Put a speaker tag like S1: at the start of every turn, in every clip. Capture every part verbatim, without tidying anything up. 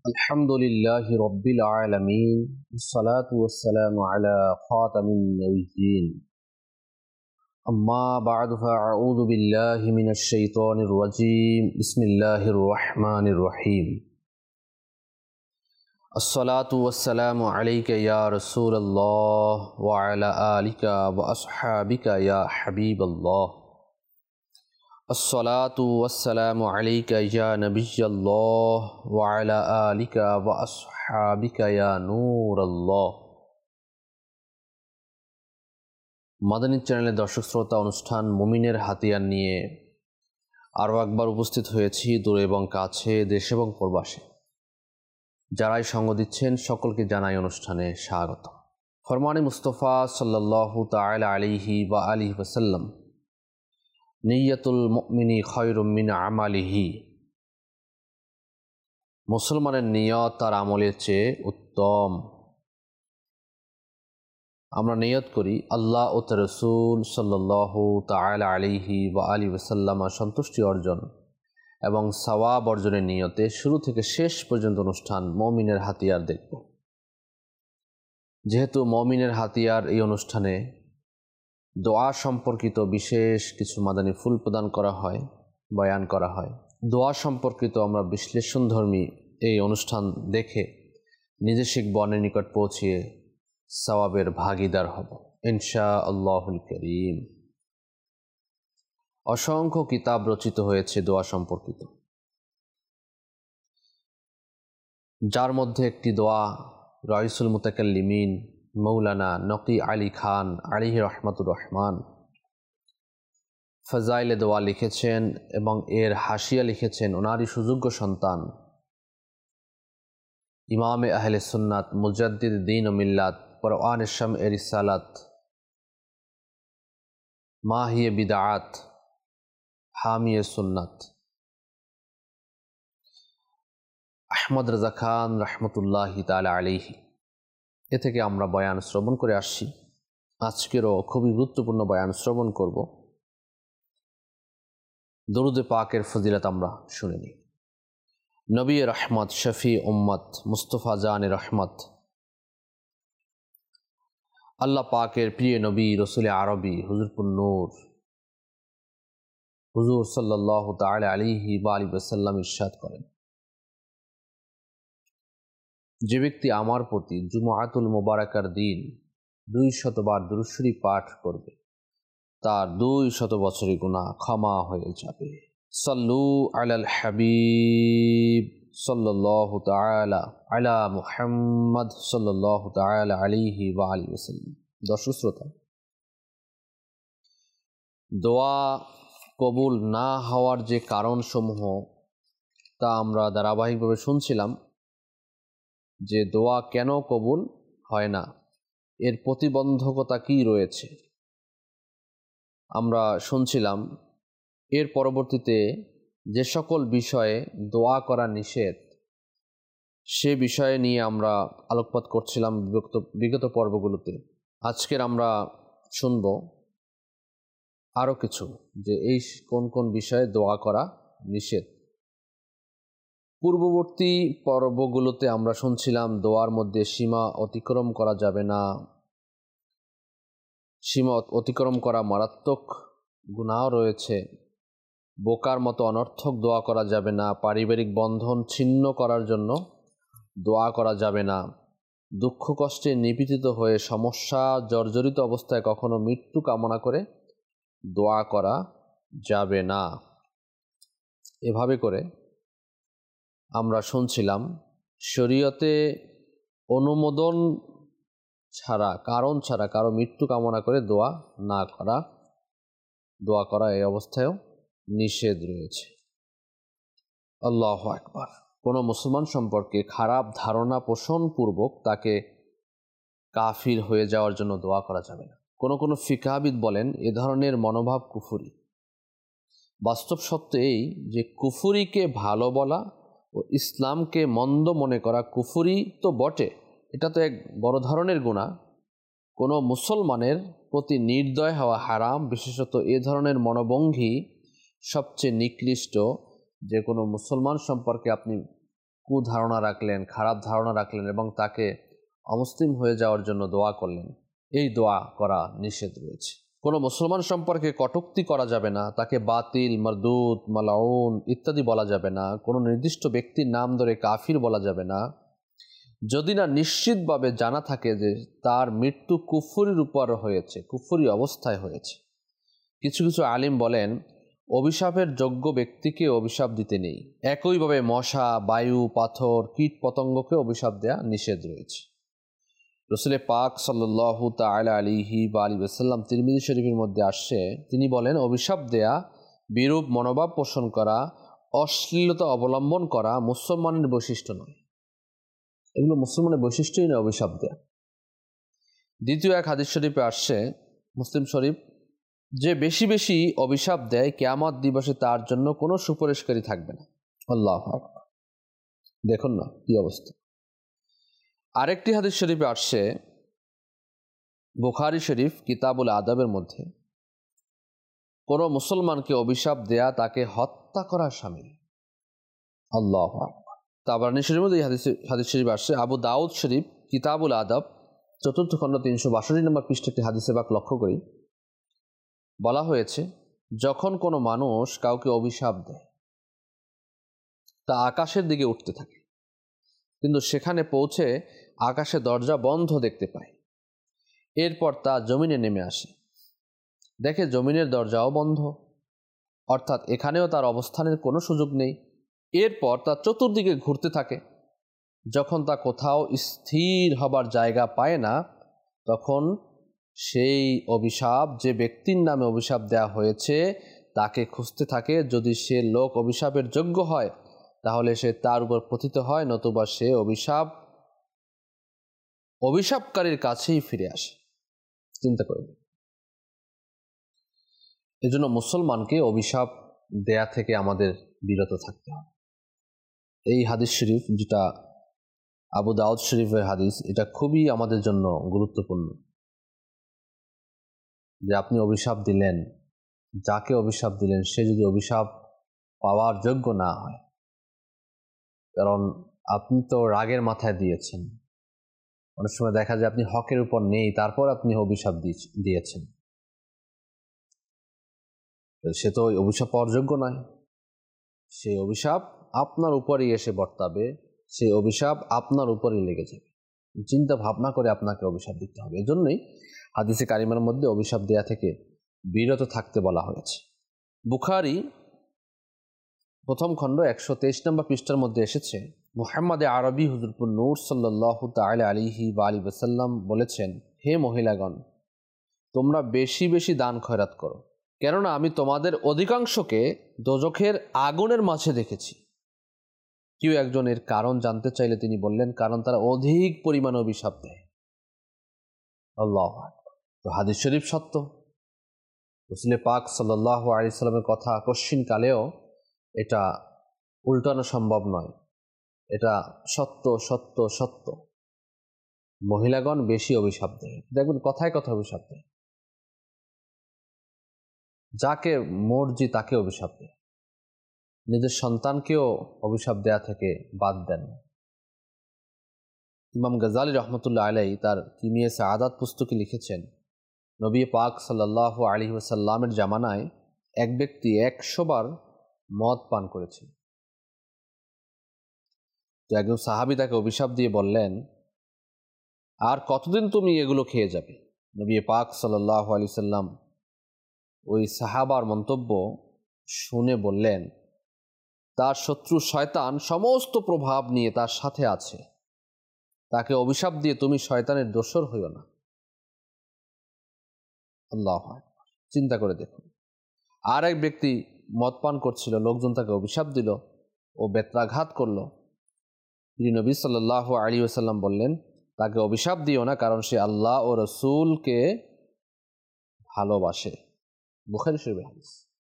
S1: الحمد لله رب العالمين والصلاة والسلام على خاتم النبيين أما بعد فأعوذ بالله من الشيطان الرجيم بسم الله الرحمن الرحيم الصلاة والسلام عليك يا رسول الله وعلى آلك وأصحابك يا حبيب الله الصلاة والسلام عليك يا نبي الله وعلى آلك وأصحابك يا نور الله মাদানী চ্যানেলের দর্শক শ্রোতা অনুষ্ঠান মুমিনের হাতিয়ার নিয়ে আরও একবার উপস্থিত হয়েছি দূরে এবং কাছে, দেশে এবং প্রবাসে। যারাই সঙ্গ দিচ্ছেন সকলকে জানাই অনুষ্ঠানে স্বাগত। ফরমানে মুস্তফা সাল্লাল্লাহু তাআলা আলাইহি ওয়া আলিহি ওয়াসাল্লাম, নিয়াতুল মুমিনি খায়রুম মিন আমালিহি। মুসলমানের নিয়ত তার আমলের চেয়ে উত্তম। আমরা নিয়ত করি আল্লাহ ও তার রাসূল সাল্লাল্লাহু তাআলা আলাইহি ওয়া আলিহি ওয়াসাল্লামের সন্তুষ্টি অর্জন এবং সওয়াব অর্জনের নিয়তে শুরু থেকে শেষ পর্যন্ত অনুষ্ঠান মুমিনের হাতিয়ার দেখব। যেহেতু মুমিনের হাতিয়ার এই অনুষ্ঠানে দোয়া সম্পর্কিত বিশেষ কিছু মাদানী ফুল প্রদান করা হয়, বয়ান করা হয়। দোয়া সম্পর্কিত আমরা বিশ্লেষণধর্মী এই অনুষ্ঠান দেখে নিজে শিখব, অন্যের নিকট পৌঁছিয়ে সওয়াবের ভাগীদার হব ইনশাআল্লাহুল কারীম। অসংখ্য কিতাব রচিত হয়েছে দোয়া সম্পর্কিত, যার মধ্যে একটি দোয়া রাইসুল মুতাকাল্লিমিন মৌলানা নকি আলী খান আলাইহি রহমাতুর রহমান ফজাইলে দোয়া লিখেছেন এবং এর হাসিয়া লিখেছেন ওনারই সুযোগ্য সন্তান ইমামে আহলে সুন্নাত মুজাদ্দিদ দ্বীন ও মিল্লাত পরওয়ান শাম এ রিসালাত মাহিয়ে বিদআত হামিয়ে সুন্নাত আহমদ রাজা খান রহমতুল্লাহি তাআলা আলাইহি। এ থেকে আমরা বয়ান শ্রবণ করে আসছি। আজকেরও খুবই গুরুত্বপূর্ণ বয়ান শ্রবণ করব। দরুদে পাকের ফজিলত আমরা শুনে নিই। নবী রহমত শফি উম্মত মুস্তফা জানে রহমত আল্লাহ পাকের প্রিয় নবী রসুল আরবি হুজুরপুর নূর হুজুর সাল্লাল্লাহু তাআলা আলাইহি ওয়া আলিহি ওয়াসাল্লাম ইরশাদ করেন, যে ব্যক্তি আমার প্রতি জুমআতুল মুবারাকার দিন দুই শতবার দুরূদ শরীফ পাঠ করবে তার দুই শত বছরের গুনাহ ক্ষমা হয়ে যাবে। সাল্লু আলাল হাবিব সাল্লাল্লাহু তাআলা আলা মুহাম্মদ সাল্লাল্লাহু তাআলা আলাইহি ওয়া আলিহি ওয়াসাল্লাম। দর্শক শ্রোতা, দোয়া কবুল না হওয়ার যে কারণসমূহ তা আমরা ধারাবাহিকভাবে শুনছিলাম, যে দোয়া কেন কবুল হয় না, এর প্রতিবন্ধকতা কি রয়েছে আমরা শুনছিলাম। এর পরবর্তীতে যে সকল বিষয়ে দোয়া করা নিষেধ সে বিষয়ে নিয়ে আমরা আলোকপাত করছিলাম বিগত বিগত পর্বগুলোতে। আজকের আমরা শুনব আরও কিছু, যে এই কোন কোন বিষয়ে দোয়া করা নিষেধ। পূর্ববর্তী পর্বগুলোতে আমরা শুনছিলাম দোয়ার মধ্যে সীমা অতিক্রম করা যাবে না, সীমা অতিক্রম করা মারাত্মক গুনাহ রয়েছে, বোকার মতো অনর্থক দোয়া করা যাবে না, পারিবারিক বন্ধন ছিন্ন করার জন্য দোয়া করা যাবে না, দুঃখ কষ্টে নিপীড়িত হয়ে সমস্যা জর্জরিত অবস্থায় কখনো মৃত্যু কামনা করে দোয়া করা যাবে না। এভাবে করে আমরা শুনছিলাম শরীয়তে অনুমোদন ছাড়া, কারণ ছাড়া কারো মৃত্যু কামনা করে দোয়া না করা, দোয়া করা এই অবস্থায়ও নিষেধ রয়েছে। আল্লাহু আকবার। কোনো মুসলমান সম্পর্কে খারাপ ধারণা পোষণপূর্বক তাকে কাফির হয়ে যাওয়ার জন্য দোয়া করা যাবে না। কোনো কোনো ফিকহাবিদ বলেন এ ধরনের মনোভাব কুফরি। বাস্তব সত্য এই যে কুফরিকে ভালো বলা ও ইসলামকে মন্দ মনে করা কুফরি তো বটে, এটা তো এক বড় ধরনের গুনাহ। কোনো মুসলমানের প্রতি নির্দয় হওয়া হারাম, বিশেষত এ ধরনের মনোভঙ্গি সবচেয়ে নিকৃষ্ট। যে কোনো মুসলমান সম্পর্কে আপনি কুধারণা রাখলেন, খারাপ ধারণা রাখলেন এবং তাকে অমুসলিম হয়ে যাওয়ার জন্য দোয়া করলেন, এই দোয়া করা নিষেধ রয়েছে। কোনো মুসলমান সম্পর্কে কটূক্তি করা যাবে না, তাকে বাতিল, মারদুদ, মালাউন ইত্যাদি বলা যাবে না, কোনো নির্দিষ্ট ব্যক্তির নাম ধরে কাফির বলা যাবে না, যদি না নিশ্চিতভাবে জানা থাকে যে তার মৃত্যু কুফরির উপর হয়েছে, কুফরি অবস্থায় হয়েছে। কিছু কিছু আলিম বলেন অভিশাপের যোগ্য ব্যক্তিকে অভিশাপ দিতে নেই। একইভাবে মশা, বায়ু, পাথর, কীট পতঙ্গকে অভিশাপ দেয়া নিষেধ রয়েছে। রাসূল পাক সাল্লাল্লাহু তাআলা আলাইহি ওয়া আলিহি ওয়াসাল্লাম তিরমিজি শরীফের মধ্যে আসছে, তিনি বলেন অভিশাপ দেয়া, বিরূপ মনোভাব পোষণ করা, অশ্লীলতা অবলম্বন করা মুসলমানের বৈশিষ্ট্য নয়। এগুলো মুসলমানের বৈশিষ্ট্যই নয় অভিশাপ দেয়া। দ্বিতীয় এক হাদিস শরীফে আসছে, মুসলিম শরীফ, যে বেশি বেশি অভিশাপ দেয় কিয়ামত দিবসে তার জন্য কোনো সুপারিশকারী থাকবে না। আল্লাহু আকবার, দেখুন না কি অবস্থা। আরেকটি হাদিস শরীফে আসছে বুখারী শরীফ কিতাবুল আদাবের মধ্যে, কোনো মুসলমানকে অভিশাপ দেয়া তাকে হত্যা করা শামিল। আল্লাহু আকবার। তাবরানী শরীফের মধ্যে এই হাদিস হাদিস শরীফ আসছে। আবু দাউদ শরীফ কিতাবুল আদাব চতুর্থ খণ্ড তিনশো বাষট্টি নম্বর পৃষ্ঠা একটি হাদিসে পাক লক্ষ্য করি, বলা হয়েছে যখন কোনো মানুষ কাউকে অভিশাপ দেয় তা আকাশের দিকে উঠতে থাকে, কিন্তু সেখানে পৌঁছে আকাশে দরজা বন্ধ দেখতে পায়। এরপর তা জমিনে নেমে আসে, দেখে জমিনের দরজাও বন্ধ, অর্থাৎ এখানেও তার অবস্থানের কোনো সুযোগ নেই। এরপর তা চতুর্দিকে ঘুরতে থাকে, যখন তা কোথাও স্থির হবার জায়গা পায় না, তখন সেই অভিশাপ, যে ব্যক্তির নামে অভিশাপ দেয়া হয়েছে, তাকে খুঁজতে থাকে। যদি সে লোক অভিশাপের যোগ্য হয় তাহলে সে তার উপর পতিত হয়, নতুবা সে অভিশাপ অভিশাপকারীর কাছেই ফিরে আসে। চিন্তা করবে। এজন্য মুসলমানকে অভিশাপ দেয়া থেকে আমাদের বিরত থাকতে হবে। এই হাদিস শরীফ, যেটা আবু দাউদ শরীফের হাদিস, এটা খুবই আমাদের জন্য গুরুত্বপূর্ণ। যে আপনি অভিশাপ দিলেন, যাকে অভিশাপ দিলেন সে যদি অভিশাপ পাওয়ার যোগ্য না হয়, কারণ আপনি তো রাগের মাথায় দিয়েছেন, অনেক সময় দেখা যায় আপনি হকের উপর নেই, তারপর আপনি অভিশাপ দিয়েছেন, সে তো অভিশাপ পাওয়ার যোগ্য নয়। সেই অভিশাপ আপনার উপরেই এসে বর্তাবে, সেই অভিশাপ আপনার উপরেই লেগে যাবে। চিন্তা ভাবনা করে আপনাকে অভিশাপ দিতে হবে। এজন্যই হাদিসে কারিমার মধ্যে অভিশাপ দেয়া থেকে বিরত থাকতে বলা হয়েছে। বুখারী প্রথম খণ্ড একশো তেইশ নম্বর পৃষ্ঠার মধ্যে এসেছে, মুহাম্মদ আরবি হুজুরপুর নূর সাল্লাল্লাহু তাআলা আলাইহি ওয়া আলিহি ওয়াসাল্লাম বলেছেন, হে মহিলাগণ, তোমরা বেশি বেশি দান খয়রাত করো, কেননা আমি তোমাদের অধিকাংশকে দোজখের আগুনের মাঝে দেখেছি। কেউ একজনের কারণ জানতে চাইলে তিনি বললেন, কারণ তারা অধিক পরিমাণে অভিশাপ দেয়। আল্লাহু আকবার। তো হাদিস শরীফ সত্য, রাসূল পাক সাল্লাল্লাহু আলাইহি সাল্লামের কথা কশ্চিন কালেও এটা উল্টানো সম্ভব নয়, এটা সত্য সত্য সত্য। মহিলাগণ বেশি অভিশাপ দেয়, দেখবেন কথায় কথা অভিশাপ দেয়, যাকে মর্জি তাকে অভিশাপ দেয়, নিজের সন্তানকেও অভিশাপ দেয়া থেকে বাদ দেন। ইমাম গাজ্জালী রহমতুল্লাহ আলাইহি তার কিমিয়ে সাআদাত পুস্তকে লিখেছেন, নবী পাক সাল্লাল্লাহু আলাইহি ওয়াসাল্লামের জামানায় এক ব্যক্তি একশো বার মদ পান করেছিল। তো একজন সাহাবী তাকে অভিশাপ দিয়ে বললেন, আর কতদিন তুমি এগুলো খেয়ে যাবে? নবী পাক সাল্লাল্লাহু আলাইহি ওয়াসাল্লাম ওই সাহাবার মন্তব্য শুনে বললেন, তার শত্রু শয়তান সমস্ত প্রভাব নিয়ে তার সাথে আছে, তাকে অভিশাপ দিয়ে তুমি শয়তানের দোসর হইও না। আল্লাহু আকবার। চিন্তা করে দেখুন, আর এক ব্যক্তি মদ পান করছিল, লোকজন তাকে অভিশাপ দিল, ও বেত্রাঘাত করল। নবী সাল্লাল্লাহু আলাইহি ওয়াসাল্লাম বললেন, তাকে অভিশাপ দিও না, কারণ সে আল্লাহ ও রসুলকে ভালোবাসে। বুখারী শরীফের হাদিস।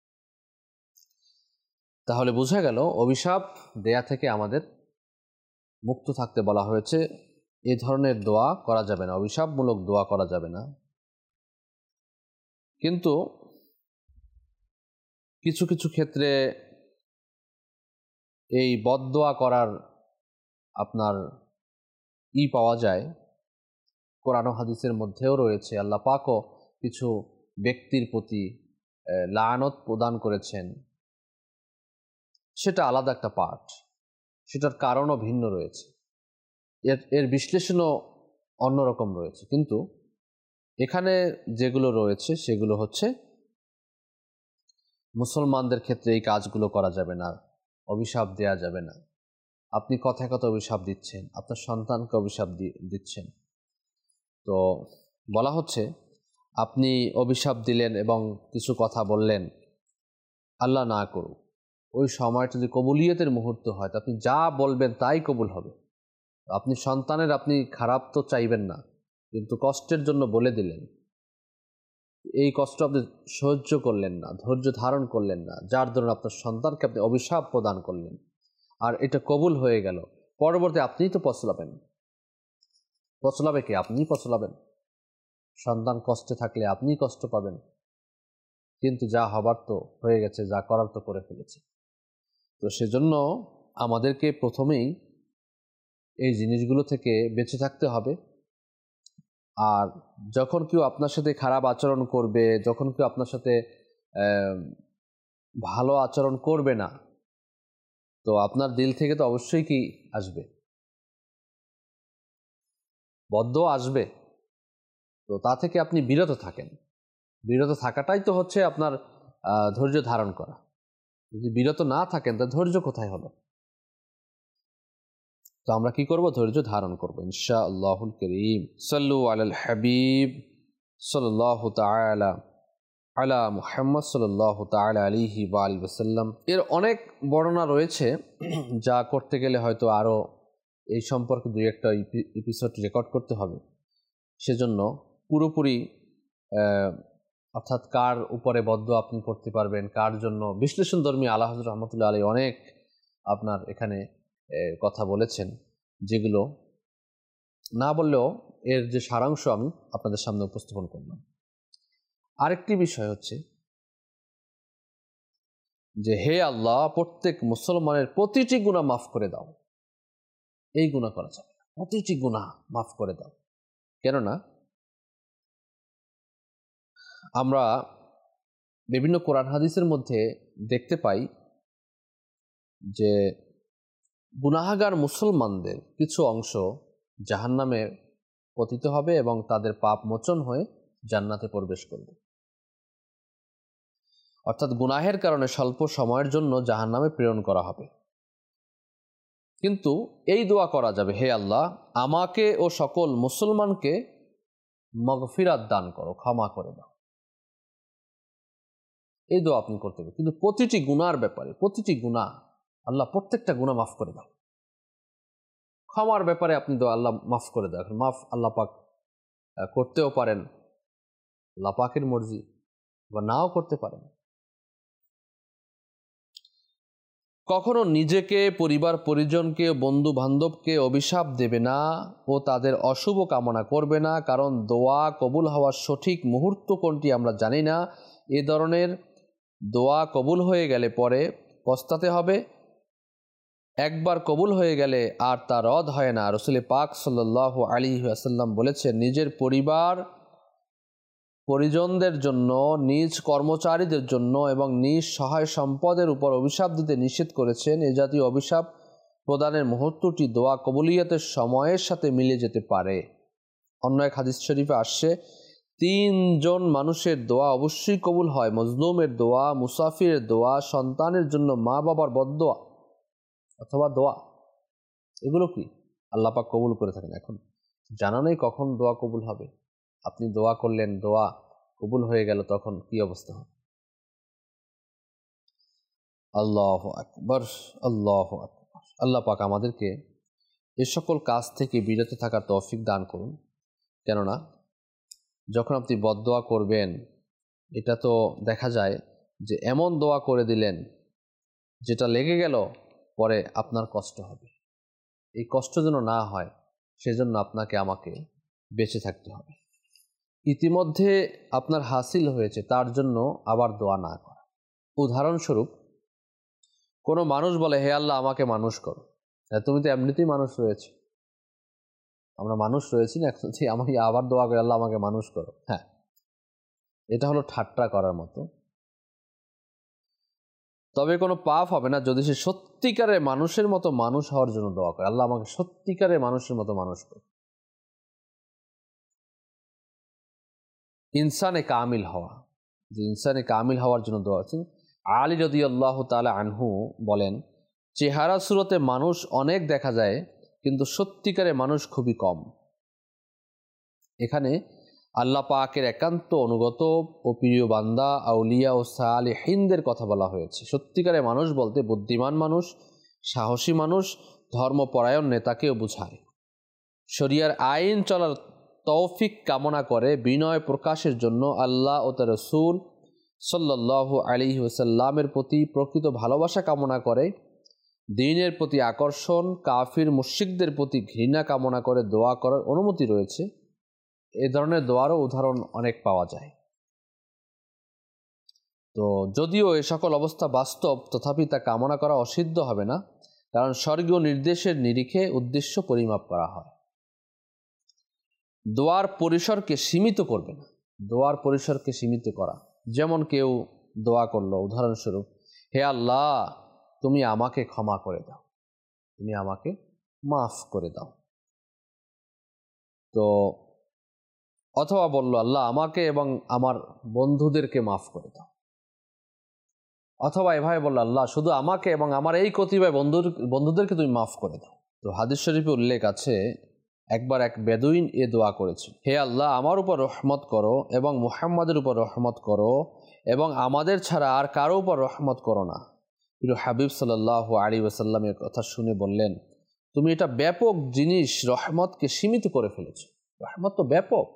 S1: তাহলে বোঝা গেল অভিশাপ দেয়া থেকে আমাদের মুক্ত থাকতে বলা হয়েছে। এই ধরনের দোয়া করা যাবে না, অভিশাপমূলক দোয়া করা যাবে না। কিন্তু কিছু কিছু ক্ষেত্রে এই বদদোয়া করার আপনার ই পাওয়া যায়, কোরআন ও হাদিসের মধ্যেও রয়েছে। আল্লাহ পাকও কিছু ব্যক্তির প্রতি লানত প্রদান করেছেন, সেটা আলাদা একটা পার্ট, সেটার কারণও ভিন্ন রয়েছে, এর এর বিশ্লেষণও অন্যরকম রয়েছে। কিন্তু এখানে যেগুলো রয়েছে সেগুলো হচ্ছে মুসলমানদের ক্ষেত্রে এই কাজগুলো করা যাবে না, অভিশাপ দেয়া যাবে না। আপনি কথায় কথা অভিশাপ দিচ্ছেন, আপনার সন্তানকে অভিশাপ দিচ্ছেন। তো বলা হচ্ছে আপনি অভিশাপ দিলেন এবং কিছু কথা বললেন, আল্লাহ না করুক ওই সময়টা যদি কবুলিয়তের মুহূর্ত হয়, তো আপনি যা বলবেন তাই কবুল হবে। আপনি সন্তানের আপনি খারাপ তো চাইবেন না, কিন্তু কষ্টের জন্য বলে দিলেন, এই কষ্ট আপনি সহ্য করলেন না, ধৈর্য ধারণ করলেন না, যার দরুন আপনার সন্তানকে আপনি অভিশাপ প্রদান করলেন, আর এটা কবুল হয়ে গেল। পরবর্তী আপনিই তো পছলাবেন, পছলাবে কে? আপনিই পছলাবেন। সন্তান কষ্টে থাকলে আপনিই কষ্ট পাবেন, কিন্তু যা হবার তো হয়ে গেছে, যা করার তো করে ফেলেছে। তো সেজন্য আমাদেরকে প্রথমেই এই জিনিসগুলো থেকে বেঁচে থাকতে হবে। আর যখন কেউ আপনার সাথে খারাপ আচরণ করবে, যখন কেউ আপনার সাথে ভালো আচরণ করবে না, তো আপনার দিল থেকে তো অবশ্যই কি আসবে, বদদোয়া আসবে। তো তা থেকে আপনি বিরত থাকেন। বিরত থাকাটাই তো হচ্ছে আপনার ধৈর্য ধারণ করা। যদি বিরত না থাকেন তা ধৈর্য কোথায় হলো? তো আমরা কি করব? ধৈর্য ধারণ করব ইনশাআল্লাহুল কারীম। সাল্লু আলাল হাবিব সাল্লাল্লাহু তাআলা আলা মুহাম্মদ সাল্লাল্লাহু তাআলা আলাইহি ওয়া আলিহি ওয়াসাল্লাম। এর অনেক বর্ণনা রয়েছে, যা করতে গেলে হয়তো আরও এই সম্পর্কে দুই একটা এপিসোড রেকর্ড করতে হবে। সেজন্য পুরোপুরি অর্থাৎ কার উপরে বদদোয়া আপনি করতে পারবেন, কার জন্য বিশ্লেষণধর্মী আলা হযরত রাহমাতুল্লাহ আলাইহি অনেক আপনার এখানে কথা বলেছেন, যেগুলো না বললেও এর যে সারাংশ আমি আপনাদের সামনে উপস্থাপন করলাম। আরেকটি বিষয় হচ্ছে যে হে আল্লাহ, প্রত্যেক মুসলমানের প্রতিটি গুনাহ মাফ করে দাও। এই গুনাহ করা যাবে না, প্রতিটি গুনাহ মাফ করে দাও। কেননা আমরা বিভিন্ন কোরআন হাদিসের মধ্যে দেখতে পাই যে গুনাহগার মুসলমানদের কিছু অংশ জাহান্নামে পতিত হবে এবং তাদের পাপ মোচন হয়ে জান্নাতে প্রবেশ করবে। অর্থাৎ গুনাহের কারণে স্বল্প সময়ের জন্য জাহান্নামে প্রেরণ করা হবে। কিন্তু এই দোয়া করা যাবে, হে আল্লাহ, আমাকে ও সকল মুসলমানকে মাগফিরাত দান করো, ক্ষমা করে দাও। এই দোয়া আপনি করতে হবে, কিন্তু প্রতিটি গুনার ব্যাপারে, প্রতিটি গুনাহ আল্লাহ প্রত্যেকটা গুনাহ মাফ করে দাও। ক্ষমার ব্যাপারে আপনি দোয়া আল্লাহ মাফ করে দাও। মাফ আল্লাহ পাক করতেও পারেন, আল্লাহ পাকের মর্জি, বা নাও করতে পারেন। কখনো নিজেকে, পরিবার পরিজনকে, বন্ধু বান্ধবকে অভিশাপ দেবে না ও তাদের অশুভ কামনা করবে না, কারণ দোয়া কবুল হওয়ার সঠিক মুহূর্ত কোনটি আমরা জানি না। এ ধরনের দোয়া কবুল হয়ে গেলে পরে পস্তাতে হবে। একবার কবুল হয়ে গেলে আর তা রদ হয় না। রাসূল পাক সাল্লাল্লাহু আলাইহি ওয়াসাল্লাম বলেছেন, নিজের পরিবার পরিজনদের জন্য, নিজ কর্মচারীদের জন্য এবং নিজ সহায় সম্পদের উপর অভিশাপ দিতে নিষেধ করেছেন। এ জাতীয় অভিশাপ প্রদানের মুহূর্তটি দোয়া কবুলিয়তের সময়ের সাথে মিলে যেতে পারে। অন্য এক হাদিস শরীফে আসছে, তিনজন মানুষের দোয়া অবশ্যই কবুল হয়: মজলুমের দোয়া, মুসাফিরের দোয়া, সন্তানের জন্য মা বাবার বদদোয়া অথবা দোয়া। এগুলো কি আল্লাহ পাক কবুল করে থাকেন। এখন জানা নেই কখন দোয়া কবুল হবে। আপনি দোয়া করলেন, দোয়া কবুল হয়ে গেল, তখন কি অবস্থা হবে? আল্লাহু আকবার, আল্লাহু আকবার। আল্লাহ পাক আমাদেরকে এ সকল কাজ থেকে বিরত থাকার তৌফিক দান করুন। কেননা যখন আপনি বদদোয়া করবেন, এটা তো দেখা যায় যে এমন দোয়া করে দিলেন যেটা লেগে গেল, পরে আপনার কষ্ট হবে। এই কষ্ট যেন না হয়, সেজন্য আপনাকে আমাকে বেঁচে থাকতে হবে। ইতিমধ্যে আপনার হাসিল হয়েছে তার জন্য আবার দোয়া না করা। উদাহরণস্বরূপ, কোনো মানুষ বলে, হে আল্লাহ আমাকে মানুষ করো, তুমি তো এমনিতেই মানুষ রয়েছে, আমরা মানুষ রয়েছি না, এখন আমাকে আবার দোয়া করে আল্লাহ আমাকে মানুষ করো। হ্যাঁ, এটা হলো ঠাট্টা করার মতো। তবে কোনো পাপ হবে না যদি সে সত্যিকারের মানুষের মতো মানুষ হওয়ার জন্য দোয়া করে, আল্লাহ আমাকে সত্যিকারের মানুষের মতো মানুষ করে। ইনসানে কামিল হওয়া, যে ইনসানে কামিল হওয়ার জন্য দোয়া আছে। আলী রাদিয়াল্লাহু তাআলা আনহু বলেন, চেহারা সুরতে মানুষ অনেক দেখা যায়, কিন্তু সত্যিকারে মানুষ খুবই কম। এখানে আল্লাহ পাকের একান্ত অনুগত ও প্রিয় বান্দা আউলিয়া ও সালেহিনদের কথা বলা হয়েছে। সত্যিকারে মানুষ বলতে বুদ্ধিমান মানুষ, সাহসী মানুষ, ধর্মপরায়ণ নেতাকেও বোঝায়। শরিয়ার আইন চলার তৌফিক কামনা করে, বিনয় প্রকাশের জন্য আল্লাহ ও তার রাসূল সাল্লাল্লাহু আলাইহি ওয়াসাল্লামের প্রতি প্রকৃত ভালোবাসা কামনা করে, দ্বীনের প্রতি আকর্ষণ, কাফির মুশরিকদের প্রতি ঘৃণা কামনা করে দোয়া করার অনুমতি রয়েছে। এ ধরনের দোয়ারও উদাহরণ অনেক পাওয়া যায়। তো যদিও এ সকল অবস্থা বাস্তব, তথাপি তা কামনা করা অসিদ্ধ হবে না, কারণ স্বর্গীয় নির্দেশের নিরিখে উদ্দেশ্য পরিমাপ করা হয়। দোয়ার পরিসরকে সীমিত করবে না, দোয়ার পরিসরকে সীমিত করা, যেমন কেউ দোয়া করলো, উদাহরণস্বরূপ, হে আল্লাহ তুমি আমাকে ক্ষমা করে দাও, তুমি আমাকে মাফ করে দাও। তো অথবা বলল, আল্লাহ আমাকে এবং আমার বন্ধুদেরকে মাফ করে দাও। অথবা এভাবে বলল, আল্লাহ শুধু আমাকে এবং আমার এই কতিপয় বন্ধুর বন্ধুদেরকে তুমি মাফ করে দাও। তো হাদিস শরীফে উল্লেখ আছে, একবার এক বেদুইন এ দোয়া করেছে, হে আল্লাহ আমার উপর রহমত করো এবং মুহাম্মাদের উপর রহমত করো এবং আমাদের ছাড়া আর কারো উপর রহমত করো না। প্রিয় হাবিব সাল্লাল্লাহু আলাইহি ওয়াসাল্লামের কথা শুনে বললেন, তুমি এটা ব্যাপক জিনিস রহমতকে সীমিত করে ফেলেছো, রহমত তো ব্যাপক।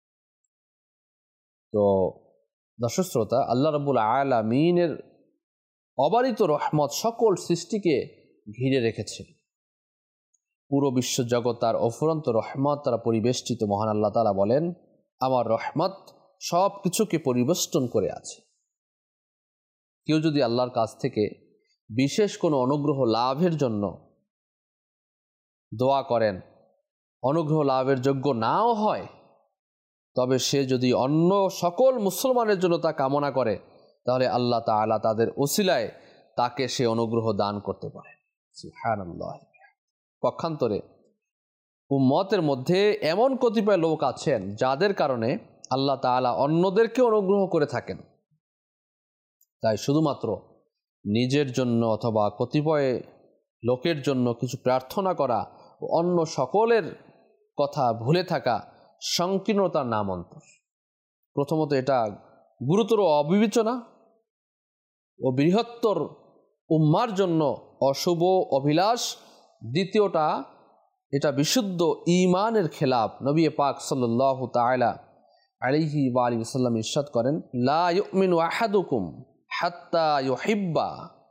S1: তো দর্শক শ্রোতা, আল্লাহ রাব্বুল আলামিনের অবারিত রহমত সকল সৃষ্টিকে ঘিরে রেখেছে। পুরো বিশ্বজগৎ তার অফুরন্ত রহমত তারা পরিবেষ্টিত। মহান আল্লাহ তাআলা বলেন, আমার রহমত সব কিছুকে পরিবেষ্টন করে আছে। কেউ যদি আল্লাহর কাছ থেকে বিশেষ কোনো অনুগ্রহ লাভের জন্য দোয়া করেন, অনুগ্রহ লাভের যোগ্য নাও হয়, তবে সে যদি অন্য সকল মুসলমানের জন্য তা কামনা করে, তাহলে আল্লাহ তাআলা তাদের ওসিলায় তাকে সে অনুগ্রহ দান করতে পারে। সুবহানাল্লাহ। পক্ষান্তরে উম্মতের মধ্যে এমন কতিপয় লোক আছেন যাদের কারণে আল্লাহ তাআলা অন্যদেরকে অনুগ্রহ করে থাকেন। তাই শুধুমাত্র নিজের জন্য অথবা কতিপয় লোকের জন্য কিছু প্রার্থনা করা ও অন্য সকলের কথা ভুলে থাকা সংকীর্ণতার নাম অন্তর। প্রথমত এটা গুরুতর অবিবেচনা ও বৃহত্তর উম্মার জন্য অশুভ অভিলাষ। দ্বিতীয়টা, এটা বিশুদ্ধ ঈমানের খেলাফ। নবী পাক সাল্লাল্লাহু তাআলা আলাইহি ওয়া আলিহি ওয়াসাল্লাম ইরশাদ করেন, লা ইউমিনু আহাদুকুম হাত্তা ইউহিব্বা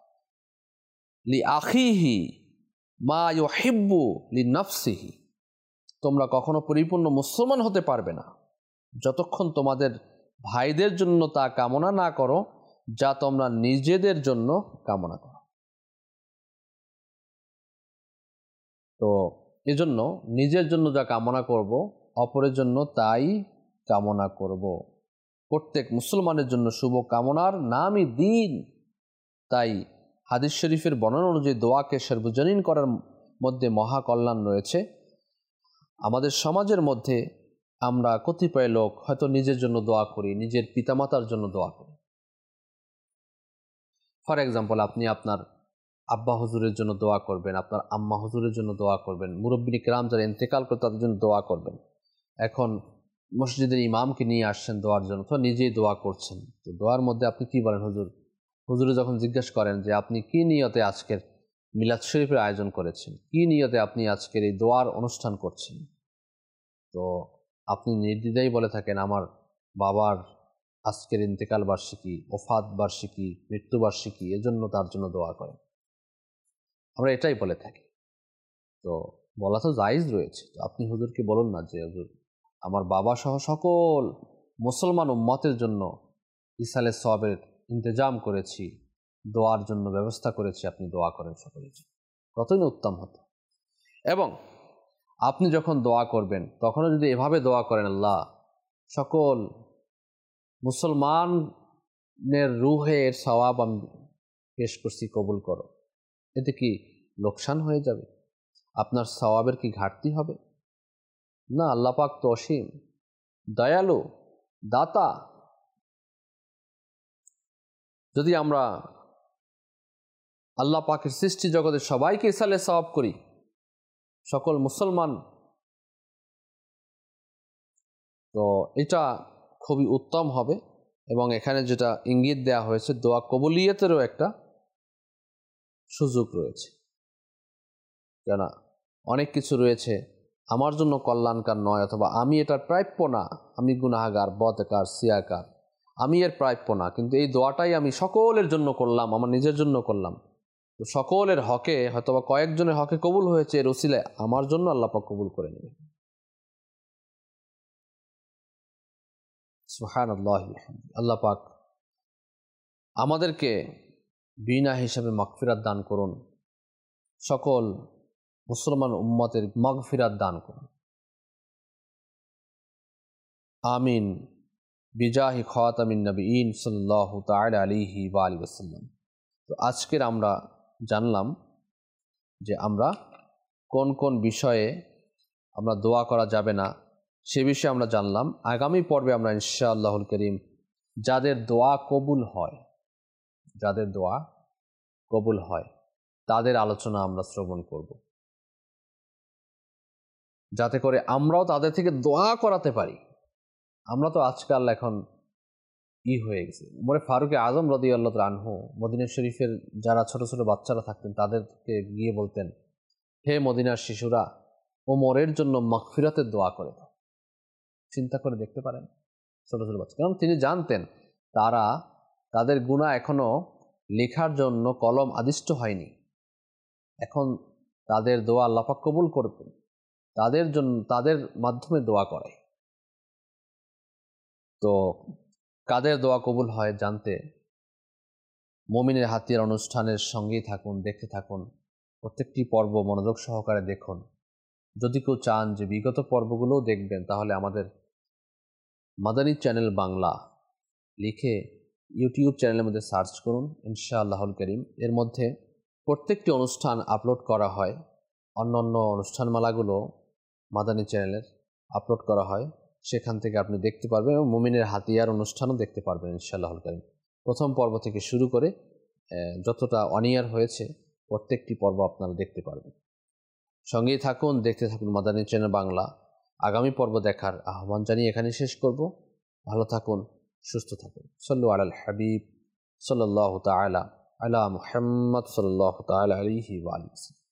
S1: লিআখিহি মা ইউহিব্বু লিনাফসিহি। তোমরা কখনো পরিপূর্ণ মুসলমান হতে পারবে না যতক্ষণ তোমাদের ভাইদের জন্য তা কামনা না করো যা তোমরা নিজেদের জন্য কামনা করো। তো এজন্য নিজের জন্য যা কামনা করব, অপরের জন্য তাই কামনা করব। প্রত্যেক মুসলমানের জন্য শুভ কামনার নামই দিন। তাই হাদিস শরীফের বর্ণনা অনুযায়ী দোয়াকে সর্বজনীন করার মধ্যে মহা কল্যাণ রয়েছে। আমাদের সমাজের মধ্যে আমরা কতিপয় লোক হয়তো নিজের জন্য দোয়া করি, নিজের পিতামাতার জন্য দোয়া করি। ফর এক্সাম্পল, আপনি আপনার আব্বা হুজুরের জন্য দোয়া করবেন, আপনার আম্মা হুজুরের জন্য দোয়া করবেন, মুরব্বিনী কিরাম যারা ইন্তেকাল করে তাদের জন্য দোয়া করবেন। এখন মসজিদের ইমামকে নিয়ে আসছেন দোয়ার জন্য, তো নিজেই দোয়া করছেন। তো দোয়ার মধ্যে আপনি কি বলেন? হুজুর হুজুরে যখন জিজ্ঞেস করেন যে আপনি কি নিয়তে আজকের মিলাদ শরীফের আয়োজন করেছেন, কি নিয়তে আপনি আজকের এই দোয়ার অনুষ্ঠান করছেন, তো আপনি নির্দ্বিধায় বলে থাকেন, আমার বাবার আজকের ইন্তেকাল বার্ষিকী, ওফাত বার্ষিকী, মৃত্যুবার্ষিকী, এজন্য তার জন্য দোয়া করেন। আমরা এটাই বলে থাকি। তো বলা তো জায়েজ রয়েছে। তো আপনি হুজুরকে বলুন না যে হুজুর আমার বাবা সহ সকল মুসলমান উম্মতের জন্য ইসালে সওয়াবের ইন্তজাম করেছি, দোয়ার জন্য ব্যবস্থা করেছি, আপনি দোয়া করেন সকলের জন্য, কতই না উত্তম হতো। এবং আপনি যখন দোয়া করবেন তখনও যদি এভাবে দোয়া করেন, আল্লাহ সকল মুসলমানের রুহের সওয়াব আমি পেশ করছি, কবুল করো, এতে কি লোকসান হয়ে যাবে? আপনার সওয়াবের কি ঘাটতি হবে? না, আল্লাহ পাক তো অসীম দয়ালু, দাতা। যদি আমরা আল্লাহ পাকের সৃষ্টি জগতের সবাইকে ইসালে সওয়াব করি, সকল মুসলমান, তো এটা খুবই উত্তম হবে। এবং এখানে যেটা ইঙ্গিত দেয়া হয়েছে, দোয়া কবুলিয়তেরও একটা সুযোগ রয়েছে। কেন অনেক কিছু রয়েছে আমার জন্য কল্যাণকার নয়, অথবা আমি এটার প্রাপ্য না, আমি গুনাহগার, বদকার, সিয়াকার, আমি এর প্রাপ্য না, কিন্তু এই দোয়াটাই আমি সকলের জন্য করলাম, আমার নিজের জন্য করলাম, তো সকলের হকে হয়তোবা কয়েকজনের হকে কবুল হয়েছে, এর উসিলায় আমার জন্য আল্লাহ পাক কবুল করে নেবে। সুবহানাল্লাহ। আল্লাহ পাক আমাদেরকে বিনা হিসাবে মাগফিরাত দান করুন, সকল মুসলমান উম্মতের মাগফিরাত দান করুন, আমিন। বিজাহি খাতামিন নবিয়্যিন সাল্লাল্লাহু তাআলা আলাইহি ওয়া আলিহি ওয়াসাল্লাম। তো আজকের আমরা জানলাম যে আমরা কোন কোন বিষয়ে আমরা দোয়া করা যাবে না, সে বিষয়ে আমরা জানলাম। আগামী পর্বে আমরা ইনশাআল্লাহুল করিম যাদের দোয়া কবুল হয়, যাদের দোয়া কবুল হয় তাদের আলোচনা আমরা শ্রবণ করব, যাতে করে আমরাও তাদের থেকে দোয়া করাতে পারি। আমরা তো আজকাল এখন ই হয়ে গেছি, উমরে ফারুকে আজম রাদিয়াল্লাহু তাআলা আনহু মদিনা শরীফের যারা ছোট ছোট বাচ্চারা থাকতেন তাদেরকে গিয়ে বলতেন, হে মদিনার শিশুরা, ওমরের জন্য মাগফিরাতের দোয়া করে দাও। চিন্তা করে দেখতে পারেন, ছোট ছোট বাচ্চা, কারণ তিনি জানতেন তারা তাদের গুনাহ এখনো লেখার জন্য কলম আদিষ্ট হয়নি, এখন তাদের দোয়া আল্লাহ পাক কবুল করবেন, তাদের জন্য তাদের মাধ্যমে দোয়া করায়। তো কাদের দোয়া কবুল হয় জানতে মুমিনের হাতিয়ার অনুষ্ঠানের সঙ্গেই থাকুন, দেখতে থাকুন, প্রত্যেকটি পর্ব মনোযোগ সহকারে দেখুন। যদি কেউ চান যে বিগত পর্বগুলোও দেখবেন, তাহলে আমাদের মাদানী চ্যানেল বাংলা লিখে ইউটিউব চ্যানেলের মধ্যে সার্চ করুন, ইনশাআল্লাহুল করিম। এর মধ্যে প্রত্যেকটি অনুষ্ঠান আপলোড করা হয়, অন্য অন্য অনুষ্ঠানমালাগুলো মাদানী চ্যানেলের আপলোড করা হয়, সেখান থেকে আপনি দেখতে পারবেন এবং মুমিনের হাতিয়ার অনুষ্ঠানও দেখতে পারবেন ইনশাআল্লাহুল করিম। প্রথম পর্ব থেকে শুরু করে যতটা অনিয়ার হয়েছে প্রত্যেকটি পর্ব আপনারা দেখতে পারবেন। সঙ্গেই থাকুন, দেখতে থাকুন মাদানী চ্যানেল বাংলা। আগামী পর্ব দেখার আহ্বান জানিয়ে এখানে শেষ করব। ভালো থাকুন, সুস্থ থাকুন। সাল্লু আলাল হাবিব সাল্লাল্লাহু তাআলা আলা মুহাম্মদ সাল্লাল্লাহু তাআলা আলাইহি ওয়া আলিহি।